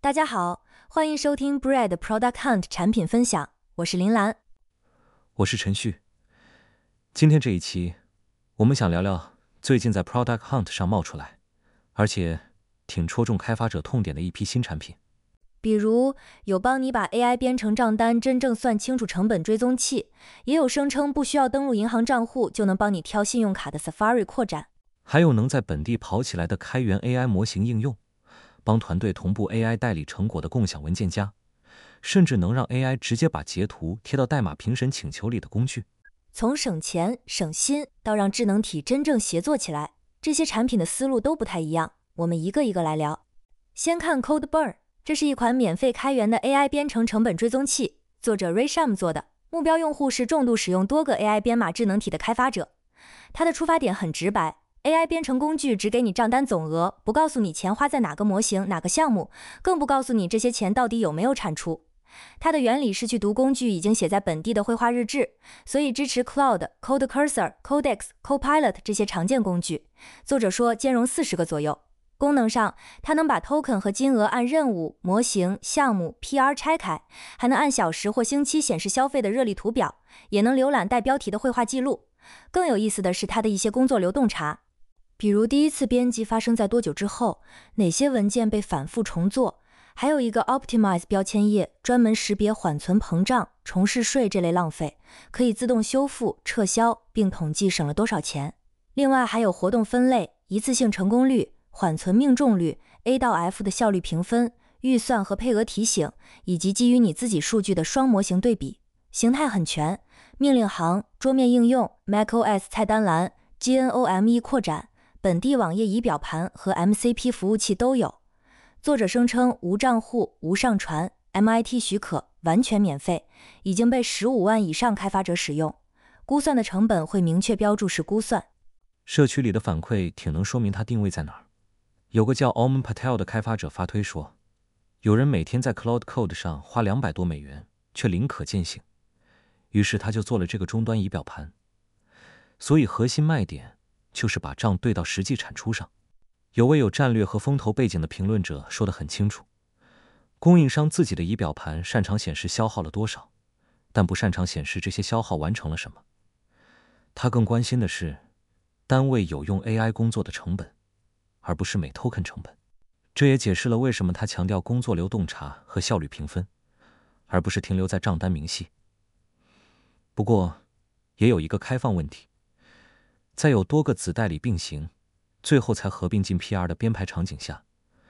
大家好，欢迎收听 Bread Product Hunt 产品分享，我是林兰， 我是陈旭。今天这一期，我们想聊聊最近在 Product Hunt 上冒出来，而且挺戳中开发者痛点的一批新产品。 比如有帮你把 AI 编程账单真正算清楚成本追踪器，也有声称不需要登录银行账户就能帮你挑信用卡的 Safari 扩展， 还有能在本地跑起来的开源 AI 模型应用，帮团队同步 AI 代理成果的共享文件夹，甚至能让 AI 直接把截图贴到代码评审请求里的工具。 从省钱省心到让智能体真正协作起来，这些产品的思路都不太一样，我们一个一个来聊。先看 CodeBurn， 这是一款免费开源的 AI 编程成本追踪器，作者 Ray Sham 做的，目标用户是重度使用多个 AI 编码智能体的开发者。它的出发点很直白， AI 编程工具只给你账单总额，不告诉你钱花在哪个模型哪个项目，更不告诉你这些钱到底有没有产出。它的原理是去读工具已经写在本地的绘画日志，所以支持 Claude、Code Cursor、Codex、Copilot 这些常见工具。作者说兼容40个左右。功能上，它能把 token 和金额按任务、模型、项目、PR 拆开，还能按小时或星期显示消费的热力图表，也能浏览带标题的绘画记录。更有意思的是它的一些工作流动查，比如第一次编辑发生在多久之后，哪些文件被反复重做，还有一个 Optimize 标签页，专门识别缓存膨胀、重试税这类浪费，可以自动修复、撤销，并统计省了多少钱。另外还有活动分类、一次性成功率、缓存命中率、A 到 F 的效率评分、预算和配额提醒，以及基于你自己数据的双模型对比。形态很全，命令行、桌面应用、macOS 菜单栏、GNOME 扩展、本地网页仪表盘和 MCP 服务器都有。作者声称无账户、无上传、MIT 许可，完全免费，已经被15万以上开发者使用。估算的成本会明确标注是估算。 社区里的反馈挺能说明它定位在哪儿。有个叫 Oman Patel 的开发者发推说，有人每天在 Cloud Code 上花200多美元，却零可见性。于是他就做了这个终端仪表盘。所以核心卖点就是把账对到实际产出上。有位有战略和风投背景的评论者说得很清楚，供应商自己的仪表盘擅长显示消耗了多少，但不擅长显示这些消耗完成了什么。他更关心的是单位有用 AI 工作的成本，而不是每 token 成本。这也解释了为什么他强调工作流洞察和效率评分，而不是停留在账单明细。不过也有一个开放问题，在有多个子代理并行，最后才合并进 PR 的编排场景下，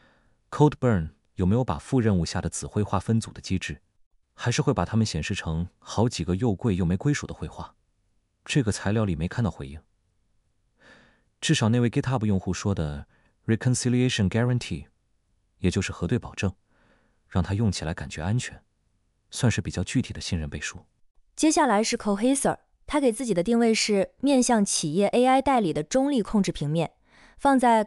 CodeBurn 有没有把副任务下的子绘画分组的机制，还是会把它们显示成好几个又贵又没归属的绘画？这个材料里没看到回应。至少那位 GitHub 用户说的 Reconciliation Guarantee， 也就是核对保证，让他用起来感觉安全，算是比较具体的信任背书。 接下来是 Cohesor， 他给自己的定位是面向企业 AI 代理的中立控制平面，放在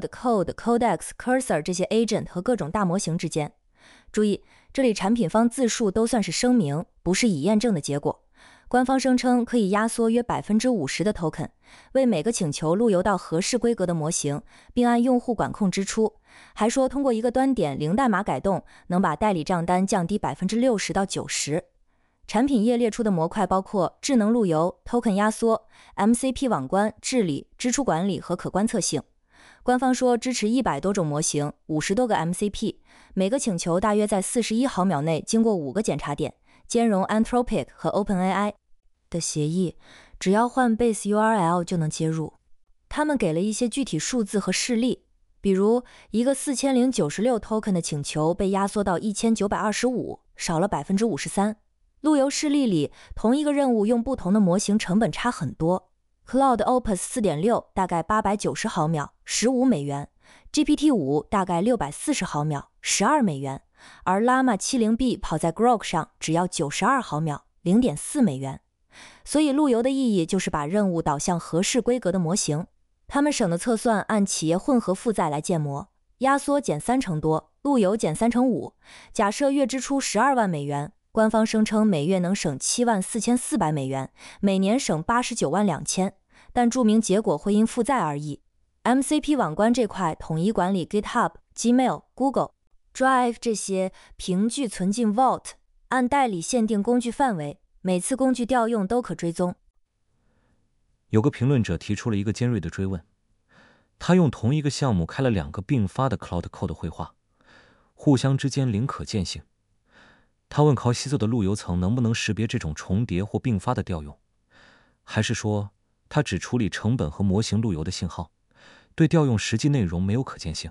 Cloud、Code、Codex、Cursor 这些 agent 和各种大模型之间。注意，这里产品方自述都算是声明，不是已验证的结果。官方声称可以压缩约 50% 的 token， 为每个请求路由到合适规格的模型，并按用户管控支出。还说通过一个端点零代码改动，能把代理账单降低 60%到90%。产品页列出的模块包括智能路由、token 压缩、MCP 网关、治理、支出管理和可观测性。官方说支持100多种模型，50多个 MCP， 每个请求大约在41毫秒内经过5个检查点，兼容 Anthropic 和 OpenAI 的协议，只要换 base URL 就能接入。他们给了一些具体数字和事例，比如一个4096 token 的请求被压缩到1925，少了 53%。路由事例里，同一个任务用不同的模型成本差很多。Cloud Opus 4.6 大概890毫秒，15美元 ；GPT-5 大概640毫秒，12美元。而 Llama 70B 跑在 Grok 上只要92毫秒，0.4美元。所以路由的意义就是把任务导向合适规格的模型。他们省的测算按企业混合负载来建模，压缩减30%多，路由减5%。假设月支出12万美元，官方声称每月能省74400美元，每年省89万2000，但注明结果会因负载而异。MCP 网关这块统一管理 GitHub、Gmail、Google。 Drive 这些凭据存进 Vault， 按代理限定工具范围，每次工具调用都可追踪。 有个评论者提出了一个尖锐的追问，他用同一个项目开了2个并发的 Cloud Code 绘画，互相之间零可见性。他问Cohesive的路由层能不能识别这种重叠或并发的调用，还是说它只处理成本和模型路由的信号，对调用实际内容没有可见性？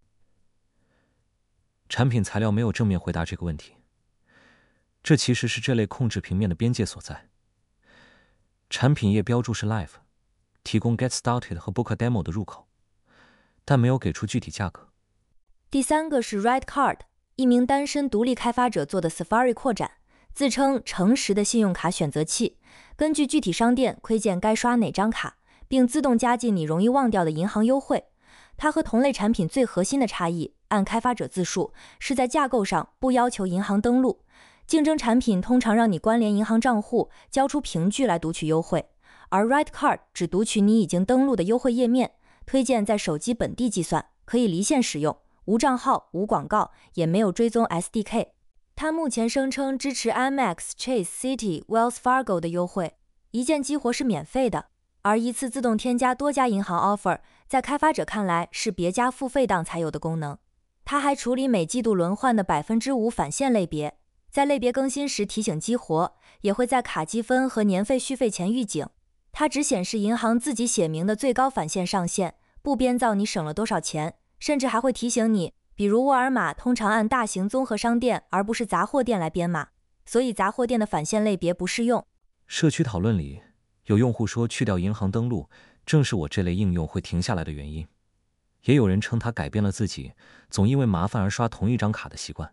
产品材料没有正面回答这个问题，这其实是这类控制平面的边界所在。产品页标注是 Live， 提供 Get Started 和 Book a Demo 的入口，但没有给出具体价格。 第3个是 RightCard， 一名单身独立开发者做的 Safari 扩展，自称诚实的信用卡选择器，根据具体商店窥见该刷哪张卡，并自动加进你容易忘掉的银行优惠。它和同类产品最核心的差异，按开发者自述，是在架构上不要求银行登录。竞争产品通常让你关联银行账户，交出凭据来读取优惠，而 RightCard 只读取你已经登录的优惠页面，推荐在手机本地计算，可以离线使用，无账号、无广告，也没有追踪 SDK。它目前声称支持 Amex、Chase、Citi、Wells Fargo 的优惠，一键激活是免费的，而一次自动添加多家银行 offer， 在开发者看来是别家付费档才有的功能。它还处理每季度轮换的 5% 返现类别，在类别更新时提醒激活，也会在卡积分和年费续费前预警。它只显示银行自己写明的最高返现上限，不编造你省了多少钱，甚至还会提醒你，比如沃尔玛通常按大型综合商店而不是杂货店来编码，所以杂货店的返现类别不适用。 社区讨论里，有用户说去掉银行登录正是我这类应用会停下来的原因，也有人称它改变了自己总因为麻烦而刷同一张卡的习惯。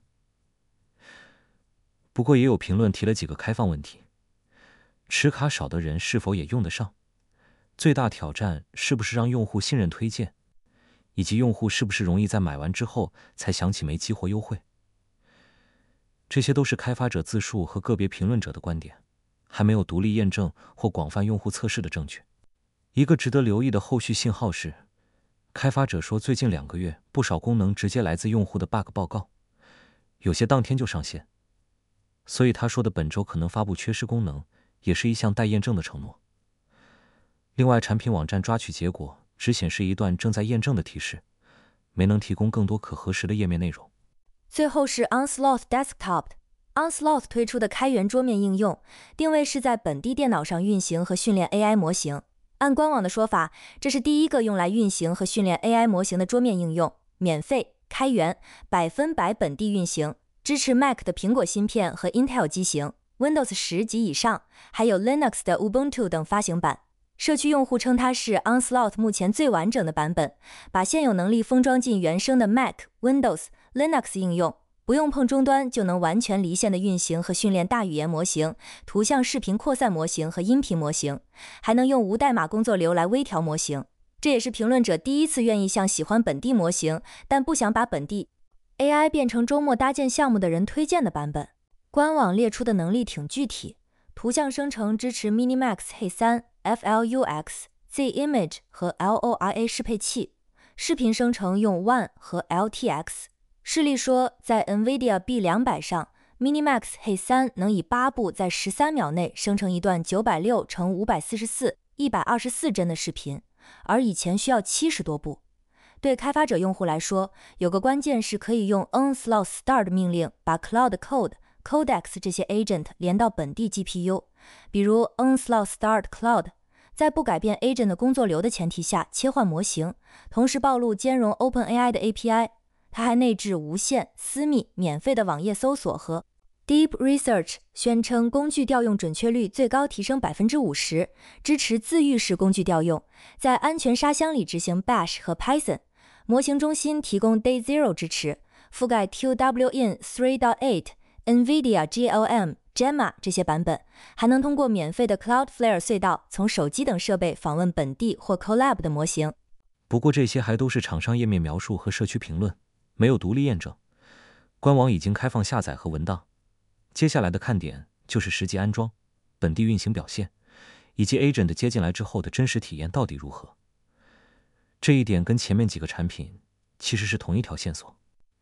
不过也有评论提了几个开放问题，持卡少的人是否也用得上？最大挑战是不是让用户信任推荐？以及用户是不是容易在买完之后才想起没激活优惠？这些都是开发者自述和个别评论者的观点，还没有独立验证或广泛用户测试的证据。一个值得留意的后续信号是，开发者说最近2个月不少功能直接来自用户的 bug 报告，有些当天就上线，所以他说的本周可能发布缺失功能，也是一项待验证的承诺。另外，产品网站抓取结果只显示一段正在验证的提示，没能提供更多可核实的页面内容。 最后是 Onslaught Desktop。Onslaught 推出的开源桌面应用，定位是在本地电脑上运行和训练 AI 模型。按官网的说法，这是第一个用来运行和训练 AI 模型的桌面应用，免费、开源、100%本地运行，支持 Mac 的苹果芯片和 Intel 机型， Windows 10及以上，还有 Linux 的 Ubuntu 等发行版。社区用户称它是 Onslaught 目前最完整的版本，把现有能力封装进原生的 Mac、Windows、Linux 应用，不用碰终端就能完全离线的运行和训练大语言模型、图像视频扩散模型和音频模型，还能用无代码工作流来微调模型。这也是评论者第一次愿意向喜欢本地模型但不想把本地 AI 变成周末搭建项目的人推荐的版本。官网列出的能力挺具体，图像生成支持 Minimax Hey3、FLUX、ZImage 和 LORA 适配器，视频生成用 WAN 和 LTX。示例说，在 NVIDIA B200 上 Minimax Hey3 能以8步在13秒内生成一段906×544、124帧的视频，而以前需要70多步。对开发者用户来说，有个关键是可以用 Onslaught Start 命令把 Cloud Code、Codex 这些 agent 连到本地 GPU， 比如 Onslaught Start Cloud， 在不改变 agent 的工作流的前提下切换模型，同时暴露兼容 OpenAI 的 API。它还内置无限、私密、免费的网页搜索和 Deep Research， 宣称工具调用准确率最高提升 50%， 支持自愈式工具调用，在安全沙箱里执行 Bash 和 Python。 模型中心提供 Day Zero 支持，覆盖 QWIN 3.8、NVIDIA GLM、Gemma 这些版本，还能通过免费的 Cloudflare 隧道从手机等设备访问本地或 Colab 的模型。 不过这些还都是厂商页面描述和社区评论，没有独立验证。官网已经开放下载和文档，接下来的看点就是实际安装、本地运行表现，以及 Agent 接进来之后的真实体验到底如何。这一点跟前面几个产品其实是同一条线索。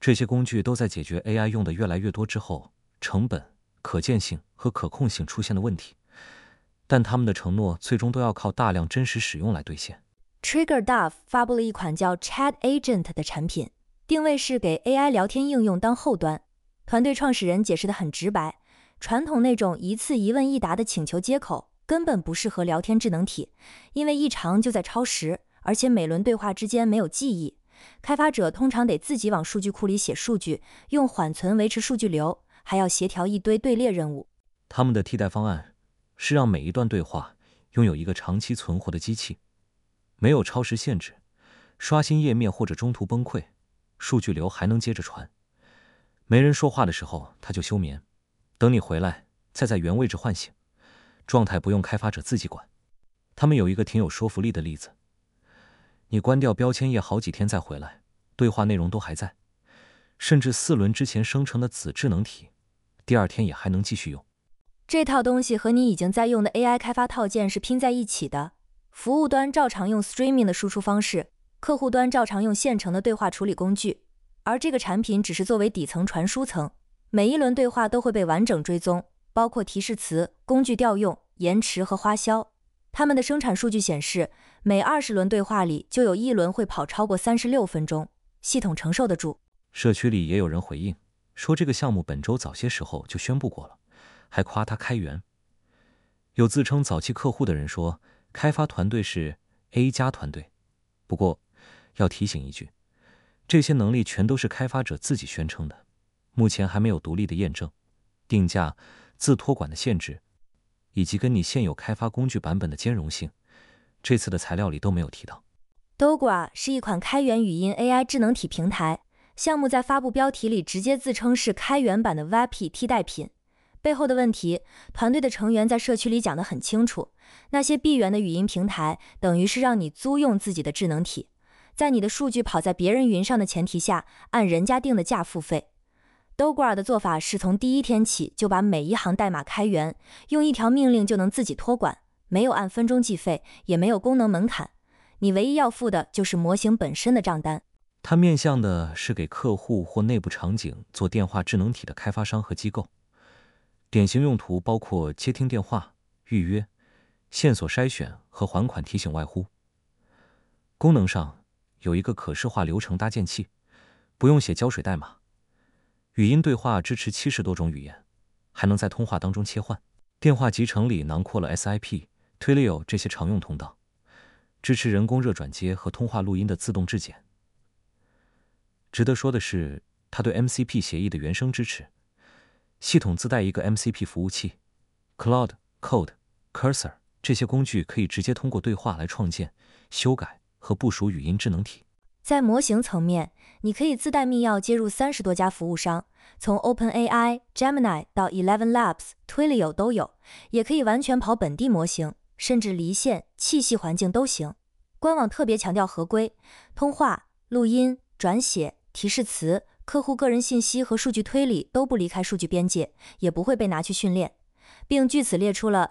这些工具都在解决 AI 用的越来越多之后，成本、可见性和可控性出现的问题，但他们的承诺最终都要靠大量真实使用来兑现。 TriggerDAV 发布了一款叫 Chat Agent 的产品，定位是给 AI 聊天应用当后端。团队创始人解释得很直白，传统那种一次一问一答的请求接口根本不适合聊天智能体，因为一长就在超时，而且每轮对话之间没有记忆。开发者通常得自己往数据库里写数据，用缓存维持数据流，还要协调一堆队列任务。 他们的替代方案是让每一段对话拥有一个长期存活的机器，没有超时限制，刷新页面或者中途崩溃，数据流还能接着传。没人说话的时候，它就休眠，等你回来再在原位置唤醒，状态不用开发者自己管。他们有一个挺有说服力的例子，你关掉标签页好几天再回来，对话内容都还在，甚至4轮之前生成的子智能体，第2天也还能继续用。 这套东西和你已经在用的 AI 开发套件是拼在一起的，服务端照常用 streaming 的输出方式，客户端照常用现成的对话处理工具，而这个产品只是作为底层传输层，每一轮对话都会被完整追踪，包括提示词、工具调用、延迟和花销。他们的生产数据显示，每20轮对话里就有1轮会跑超过36分钟，系统承受得住。 社区里也有人回应，说这个项目本周早些时候就宣布过了，还夸它开源。有自称早期客户的人说，开发团队是 A 加团队。不过，要提醒一句，这些能力全都是开发者自己宣称的，目前还没有独立的验证、定价、自托管的限制，以及跟你现有开发工具版本的兼容性，这次的材料里都没有提到。 Dogra 是一款开源语音 AI 智能体平台，项目在发布标题里直接自称是开源版的 VAPI 替代品。背后的问题，团队的成员在社区里讲得很清楚，那些闭源的语音平台等于是让你租用自己的智能体，在你的数据跑在别人云上的前提下，按人家定的价付费。Dogra 的做法是从第1天起就把每一行代码开源，用一条命令就能自己托管，没有按分钟计费，也没有功能门槛，你唯一要付的就是模型本身的账单。 它面向的是给客户或内部场景做电话智能体的开发商和机构，典型用途包括接听电话、预约、线索筛选和还款提醒外呼。功能上有一个可视化流程搭建器，不用写胶水代码，语音对话支持70多种语言，还能在通话当中切换。电话集成里囊括了 SIP、Twilio 这些常用通道，支持人工热转接和通话录音的自动质检。值得说的是，它对 MCP 协议的原生支持，系统自带一个 MCP 服务器 ，Cloud、Code、Cursor 这些工具可以直接通过对话来创建、修改和部署语音智能体。 在模型层面，你可以自带密钥接入30多家服务商，从 OpenAI、Gemini 到 ElevenLabs、Twilio 都有，也可以完全跑本地模型，甚至离线、气系环境都行。官网特别强调合规，通话、录音、转写、提示词、客户个人信息和数据推理都不离开数据边界，也不会被拿去训练，并据此列出了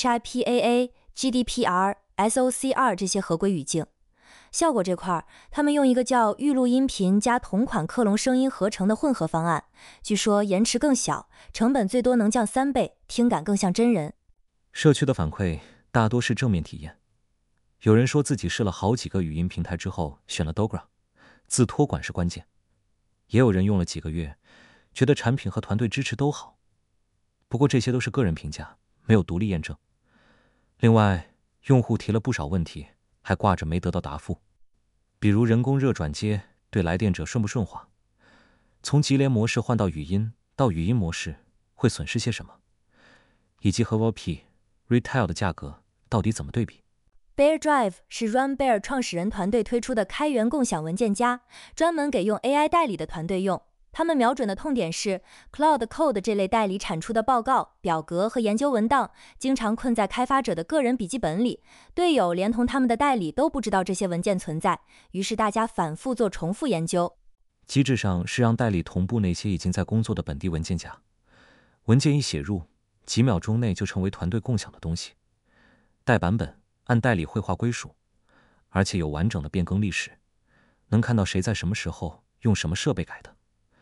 HIPAA、GDPR、SOC2 这些合规语境。效果这块，他们用一个叫预录音频加同款克隆声音合成的混合方案，据说延迟更小，成本最多能降3倍，听感更像真人。 社区的反馈大多是正面体验，有人说自己试了好几个语音平台之后选了 Dogra， 自托管是关键。也有人用了几个月，觉得产品和团队支持都好。不过这些都是个人评价，没有独立验证。另外，用户提了不少问题，还挂着没得到答复，比如人工热转接对来电者顺不顺滑，从级联模式换到语音到语音模式会损失些什么，以及和 VoIP、Retail 的价格到底怎么对比。 Bear Drive 是 RunBear 创始人团队推出的开源共享文件夹，专门给用 AI 代理的团队用。他们瞄准的痛点是 Cloud Code 这类代理产出的报告、表格和研究文档，经常困在开发者的个人笔记本里，队友连同他们的代理都不知道这些文件存在，于是大家反复做重复研究。 机制上是让代理同步那些已经在工作的本地文件夹，文件一写入，几秒钟内就成为团队共享的东西，带版本，按代理绘画归属，而且有完整的变更历史，能看到谁在什么时候用什么设备改的。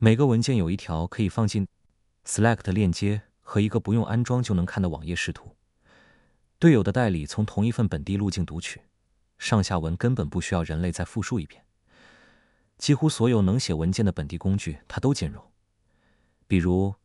每个文件有一条可以放进 Select 链接和一个不用安装就能看的网页视图。队友的代理从同一份本地路径读取，上下文根本不需要人类再复述一遍。几乎所有能写文件的本地工具它都兼容，比如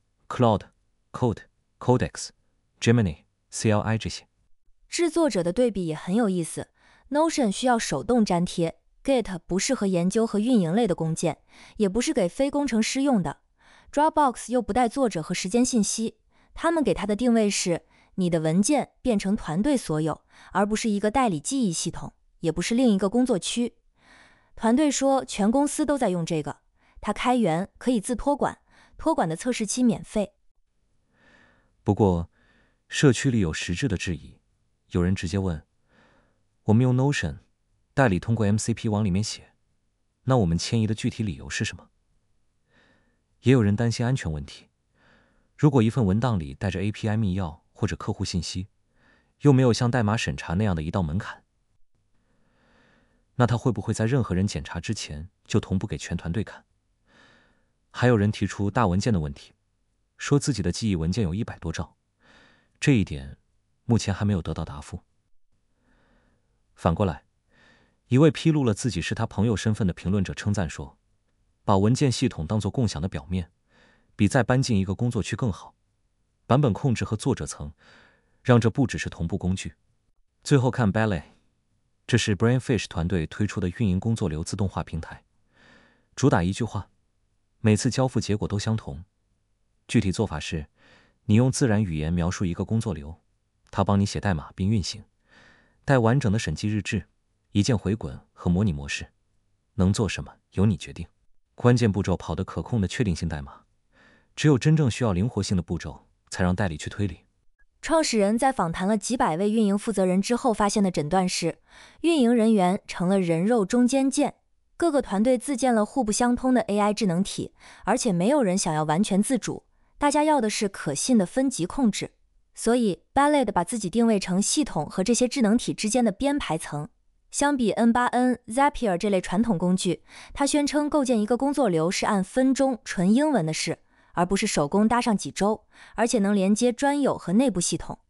Claude、Code、Codex、Gemini、CLI 这些。 制作者的对比也很有意思。Notion 需要手动粘贴， Git 不适合研究和运营类的工件，也不是给非工程师用的。Dropbox 又不带作者和时间信息，他们给它的定位是你的文件变成团队所有，而不是一个代理记忆系统，也不是另一个工作区。团队说全公司都在用这个，它开源，可以自托管，托管的测试期免费。 不过社区里有实质的质疑，有人直接问，我们用 Notion， 代理通过 MCP 往里面写，那我们迁移的具体理由是什么？也有人担心安全问题，如果一份文档里带着 API 密钥或者客户信息，又没有像代码审查那样的一道门槛，那它会不会在任何人检查之前就同步给全团队看？还有人提出大文件的问题，说自己的记忆文件有100多兆，这一点目前还没有得到答复。反过来，一位披露了自己是他朋友身份的评论者称赞说，把文件系统当作共享的表面，比再搬进一个工作区更好。版本控制和作者层，让这不只是同步工具。最后看 Ballet， 这是 Brainfish 团队推出的运营工作流自动化平台，主打一句话，每次交付结果都相同。具体做法是，你用自然语言描述一个工作流，它帮你写代码并运行，带完整的审计日志、一键回滚和模拟模式，能做什么由你决定。关键步骤跑得可控的确定性代码，只有真正需要灵活性的步骤才让代理去推理。 创始人在访谈了几百位运营负责人之后发现的诊断是，运营人员成了人肉中间件，各个团队自建了互不相通的 AI 智能体，而且没有人想要完全自主，大家要的是可信的分级控制。所以 Ballet 把自己定位成系统和这些智能体之间的编排层。相比 N8N、Zapier 这类传统工具，他宣称构建一个工作流是按分钟纯英文的事，而不是手工搭上几周，而且能连接专有和内部系统。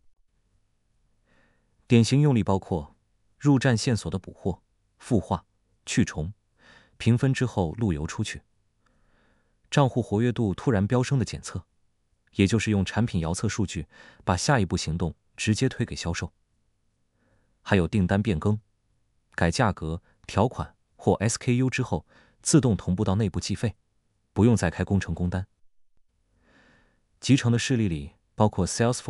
典型用例包括入站线索的捕获、孵化、去重、评分之后路由出去，账户活跃度突然飙升的检测，也就是用产品遥测数据把下一步行动直接推给销售。还有订单变更、改价格、条款或 SKU 之后自动同步到内部计费，不用再开工程工单。集成的事例里包括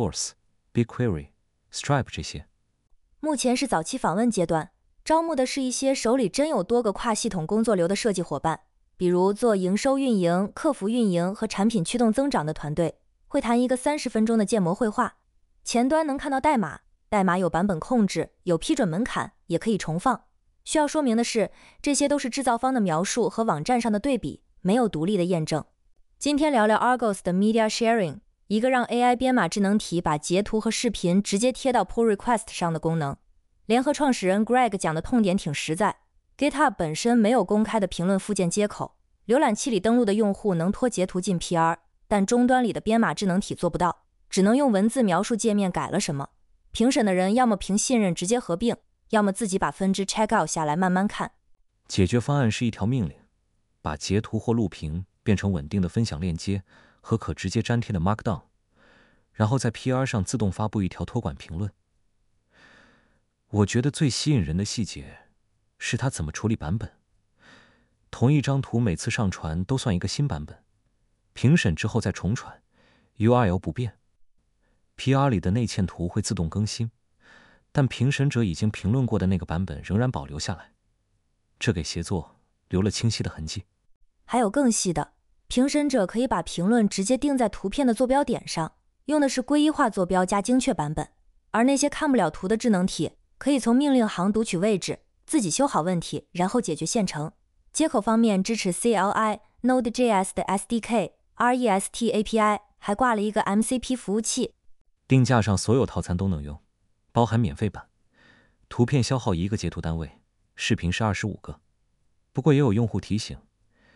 Salesforce、BigQuery、Stripe 这些。 目前是早期访问阶段，招募的是一些手里真有多个跨系统工作流的设计伙伴，比如做营收运营、客服运营和产品驱动增长的团队，会谈一个30分钟的建模绘画。前端能看到代码，代码有版本控制，有批准门槛，也可以重放。需要说明的是，这些都是制造方的描述和网站上的对比，没有独立的验证。今天聊聊 Argos 的 Media Sharing， 一个让 AI 编码智能体把截图和视频直接贴到 Pull Request 上的功能。联合创始人 Greg 讲的痛点挺实在， GitHub 本身没有公开的评论附件接口，浏览器里登录的用户能拖截图进 PR， 但终端里的编码智能体做不到，只能用文字描述界面改了什么。评审的人要么凭信任直接合并，要么自己把分支 check out 下来慢慢看。 解决方案是一条命令，把截图或录屏变成稳定的分享链接和可直接粘贴的 Markdown， 然后在 PR 上自动发布一条托管评论。我觉得最吸引人的细节是他怎么处理版本。同一张图每次上传都算一个新版本，评审之后再重传 URL 不变， PR 里的内嵌图会自动更新，但评审者已经评论过的那个版本仍然保留下来，这给协作留了清晰的痕迹。 还有更细的，评审者可以把评论直接定在图片的坐标点上，用的是归一化坐标加精确版本，而那些看不了图的智能体可以从命令行读取位置，自己修好问题，然后解决现成。接口方面支持 CLI、Node.js 的 SDK、REST API， 还挂了一个 MCP 服务器。 定价上所有套餐都能用，包含免费版，图片消耗1个截图单位，视频是25个。不过也有用户提醒，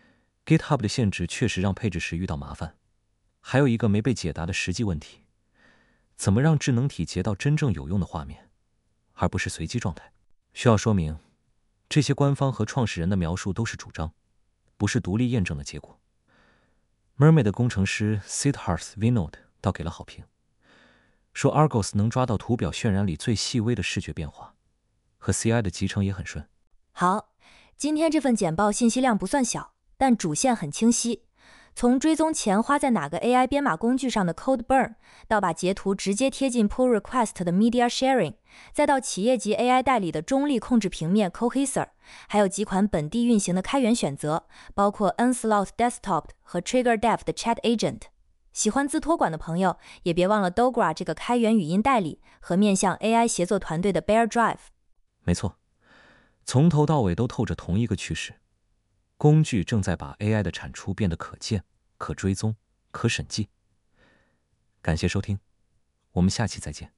GitHub 的限制确实让配置时遇到麻烦，还有一个没被解答的实际问题：怎么让智能体截到真正有用的画面，而不是随机状态？需要说明，这些官方和创始人的描述都是主张，不是独立验证的结果。Mermaid 的工程师 Siddharth Vinod 倒给了好评，说 Argos 能抓到图表渲染里最细微的视觉变化，和 CI 的集成也很顺。 好，今天这份简报信息量不算小，但主线很清晰。从追踪钱花在哪个 AI 编码工具上的 code burn， 到把截图直接贴进 pull request 的 media sharing， 再到企业级 AI 代理的中立控制平面 Cohesor， 还有几款本地运行的开源选择，包括 Onslaught Desktop 和 TriggerDev 的 Chat Agent。喜欢自托管的朋友，也别忘了 Dogra 这个开源语音代理和面向 AI 协作团队的 Bear Drive。 没错，从头到尾都透着同一个趋势。工具正在把 AI 的产出变得可见、可追踪、可审计。感谢收听，我们下期再见。